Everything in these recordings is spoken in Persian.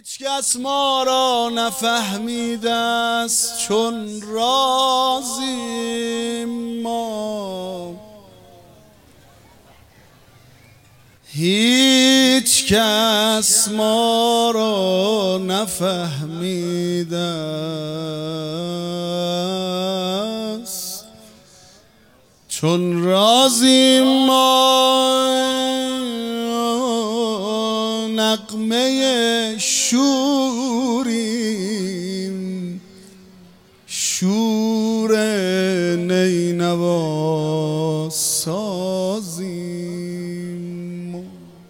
هیچ کس ما را نفهمیده است چون رازیم ما، هیچ کس ما را نفهمیده است چون رازیم ما. نغمه شوریم، شور نینوا سازیم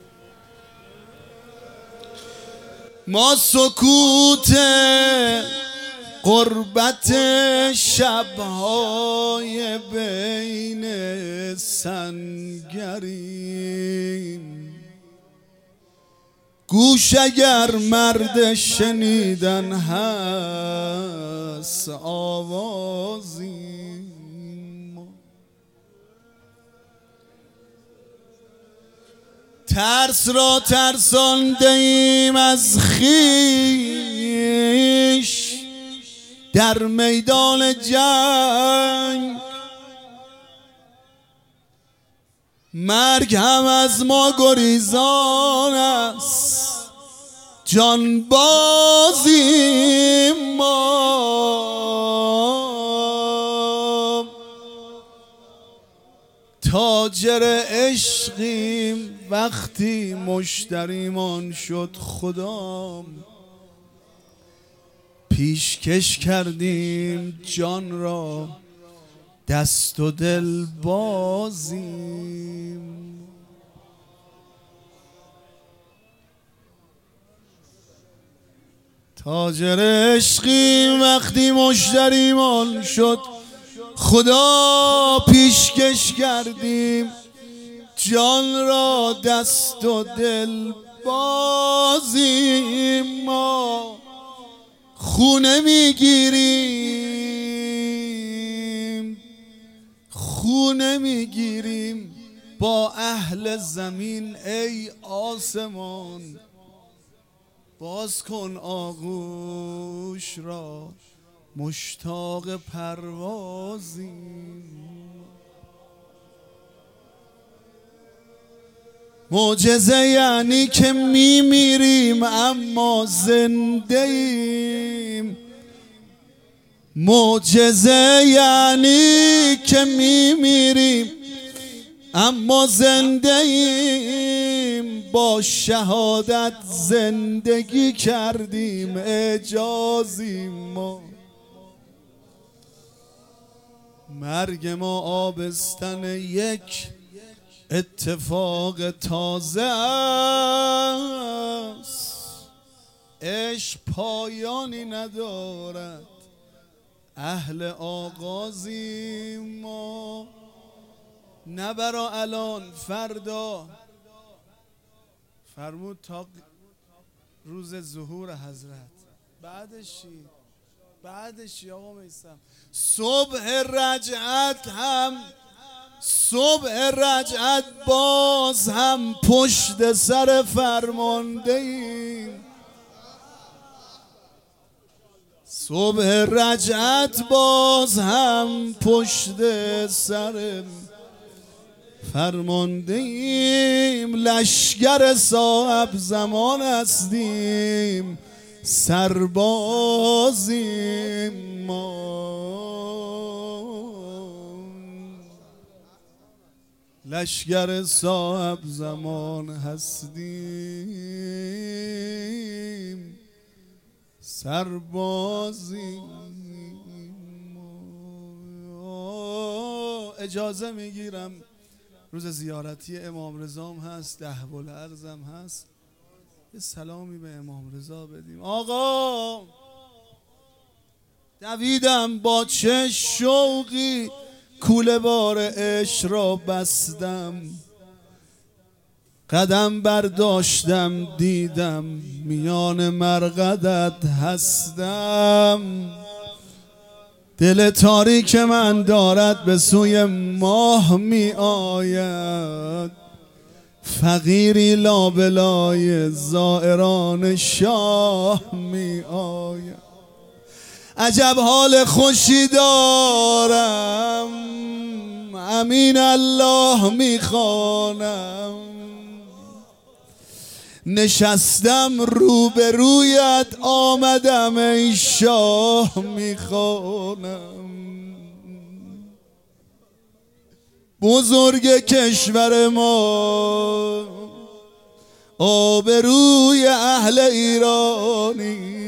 ما. سکوت غربت شبهای بین سنگریم، گوش اگر مرد شنیدن هست آوازیم. ترس را ترسانده ایم از خویش در میدان جنگ، مرگ هم از ما گریزان است جانبازیم ما. تاجر عشقیم وقتی مشتریمان شد خدام، پیشکش کردیم جان را دست و دل بازیم. تاجر عشقیم وقتی مشتریمان شد خدا، پیشکش کردیم جان را دست و دل بازیم ما. خونه میگیریم با اهل زمین ای آسمان، باز کن آغوش را مشتاق پروازیم. معجزه یعنی که میمیریم اما زنده ایم، معجزه یعنی که میمیریم اما زنده ایم، با شهادت زندگی کردیم اعجازیم ما. مرگ ما آبستن یک اتفاق تازه است، عشق پایانی ندارد اهل آغازیم ما. نه برا الان فردا، فرمود تا روز ظهور حضرت. بعدش آقا میسم صبح رجعت باز هم پشت سر فرمانده ایم. صبح رجعت باز هم پشت سر فرمانده ایم، لشگر صاحب زمان هستیم سربازیم ما. لشگر صاحب زمان هستیم سربازیم ما. اجازه میگیرم روز زیارتی امام رضا هست، ده الارض هست، یه سلامی به امام رضا بدیم. آقا دویدم با چه شوقی کوله بار عشق را بستم، قدم برداشتم دیدم میان مرقدت هستم. دل تاریک من دارد به سوی ماه می آید، فقیری لابلای زائران شاه می آید. عجب حال خوشی دارم، امین الله می خوانم. نشستم روبرویت آمدم ای شاه می خوانم. بزرگ کشور ما آبروی اهل ایرانی،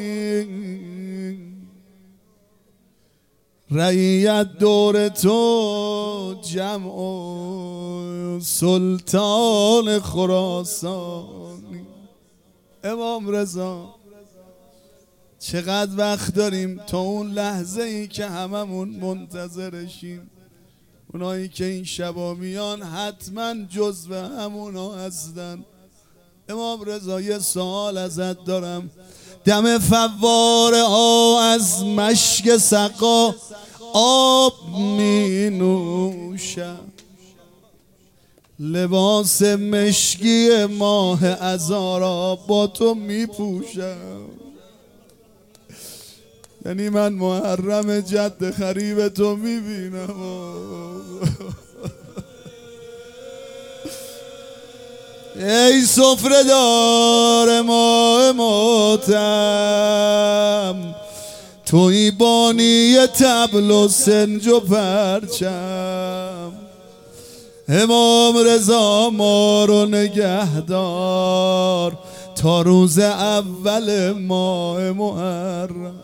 رعیت دور تو جمع و سلطان خراسانی. امام رضا چقدر وقت داریم تا اون لحظه ای که هممون منتظرشیم؟ اونایی که این شبا میان حتما جزو همونا هستن. امام رضا یه سوال ازت دارم. دم فواره ها از مشک سقا آب می نوشم، لباس مشکی ماه عذارا با تو می پوشم. یعنی من محرم جد خریب تو می بینم. ای سفره دار ماه ماتم، توی بانی طبل و سنج و پرچم. امام رضا ما رو نگهدار تا روز اول ماه محرم.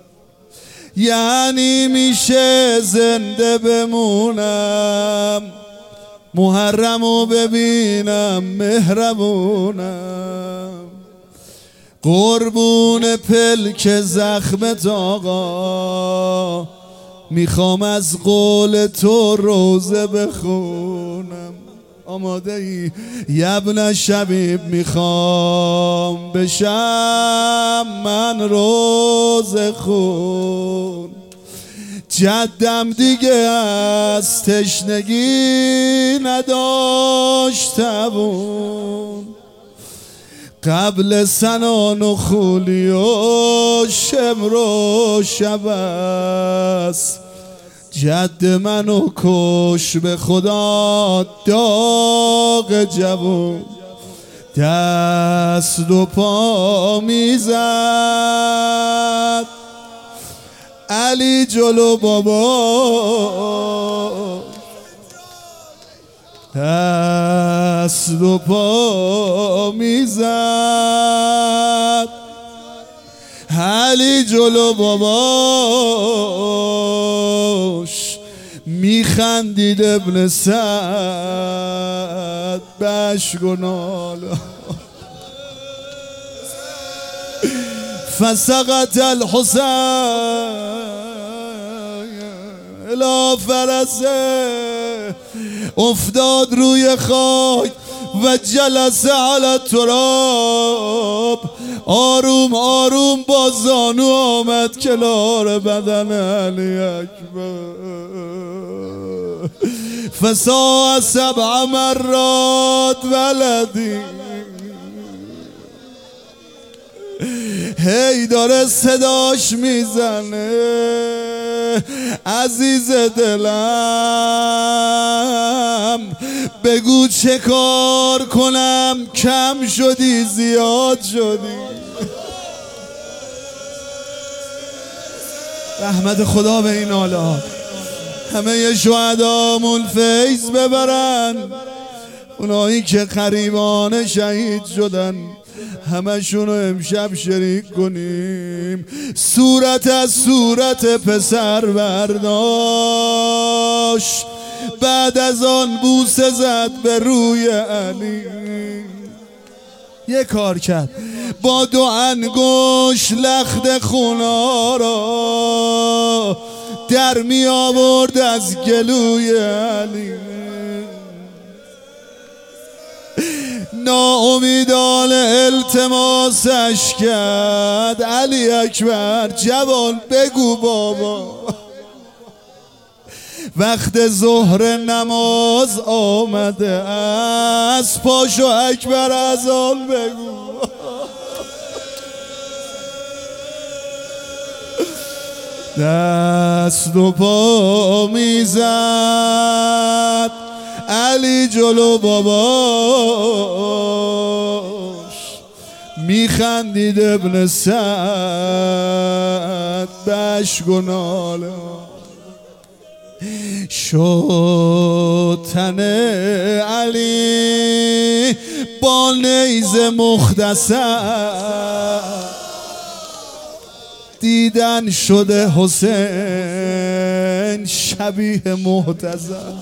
یعنی میشه زنده بمونم، محرمو ببینم مهربونم. قربون پلک زخمت آقا، میخوام از قول تو روزه بخونم. آماده ای یبن شبیب؟ میخوام بشم من روزه خون. جدم دیگه از تشنگی نداشت تبون، قبل سنان و خولی و شمر و شبست. جد منو کش به خدا داغ جوون، دست و پا میزد علی جلو بابا، دست و پا میزد علی جلو باباش. میخندید ابن سعد بشک و نالا. فسقط الحسین الی فرسه، افتاد روی خاک و جلس علی التراب. آروم آروم با زانو آمد کنار بدن علی اکبر. فساء 7 مرات ولدی، هی داره صداش میزنه عزیز دلم، بگو چه کار کنم کم شدی زیاد شدی. رحمت خدا به این حالا همه شهدامون فیض ببرن. اونایی که قریبان شهید شدن همشون رو امشب شریک کنیم. صورت از صورت پسر برداشت، بعد از آن بوسه زد به روی علی. یه کار کرد با 2 انگشت لخت خونا را در می آورد از گلوی علی. ناامیدانه التماسش کرد علی اکبر جوان بگو بابا. وقت ظهر نماز آمده است، پاشو اکبر اذان بگو. دست و پا میزد علی جلو باباش، میخندید ابن سعد بشک و ناله. شد تن علی با نیزه مختصر، دیدن شده حسین شبیه معتزر.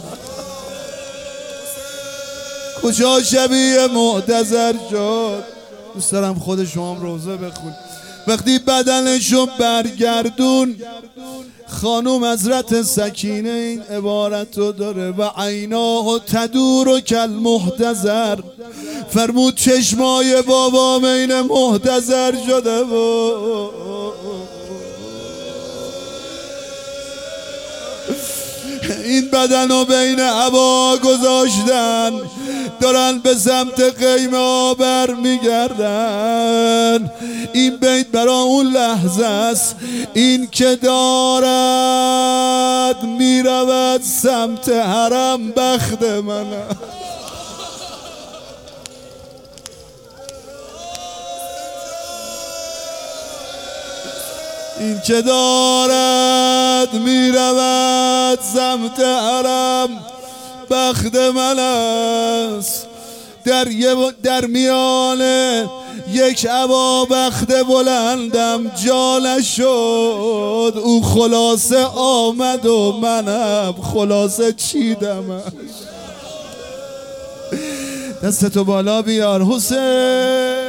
کجا شبیه معتزر شد؟ دوست دارم خود شما هم روزه بخون. وقتی بدنشو برگردون، خانوم حضرت سکینه این عبارت رو داره: و عیناه تدور کل محتضر. فرمود چشمای بابا این محتضر شده و این بدن رو بین هوا گذاشتن، دارن به سمت خیمه ها بر میگردن. این بیت برا اون لحظه است، این که دارد میرود سمت حرم بخت منه. این که دارد میرود سمت حرم بخت من است. در میان یک عبا بخت بلندم جا نشد، او خلاصه آمد و منم خلاصه چیدمش. دستتو بالا بیار حسین.